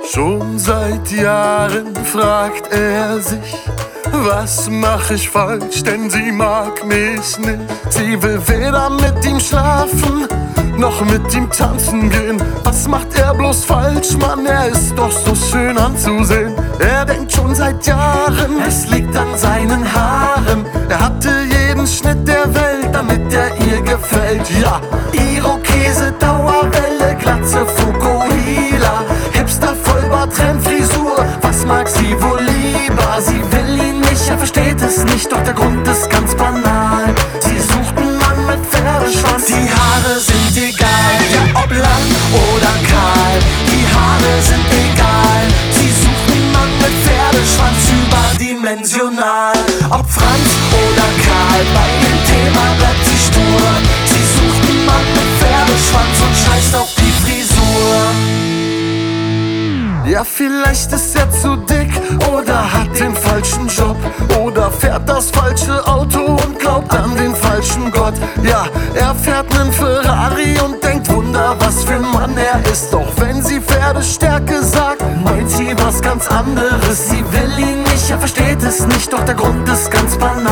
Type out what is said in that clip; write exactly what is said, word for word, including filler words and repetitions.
Schon seit Jahren fragt er sich, was mach ich falsch, denn sie mag mich nicht. Sie will weder mit ihm schlafen, noch mit ihm tanzen gehen. Was macht er bloß falsch, Mann, er ist doch so schön anzusehen. Er denkt schon seit Jahren, es liegt an seinen Haaren. Er hatte jeden Schnitt der Welt, damit er ihr gefällt. Ja, Irokese, Dauerwelle, Glatze, Fukuhila, Hipster, Vollbart, Trendfrisur, was mag sie wohl lieber? Sie will ihn nicht, er versteht es nicht, doch der Grund ist ganz banal. Sie sucht einen Mann mit Pferdeschwanz, die Haare sind egal, ja, ob lang oder kahl, die Haare sind egal. Sie sucht einen Mann mit Pferdeschwanz, überdimensional, ob Franz oder Karl, bei dem Thema bleibt sie stur. Sie sucht einen Mann mit Pferdeschwanz und scheißt auf die Frisur. Ja, vielleicht ist er zu dick oder hat den falschen Job oder fährt das falsche Auto und glaubt an den falschen Gott. Ja, er fährt nen Ferrari und denkt, Wunder, was für ein Mann er ist. Doch wenn sie Pferdestärke sagt, meint sie was ganz anderes. Sie will ihn nicht, er versteht es nicht, doch der Grund ist ganz banal.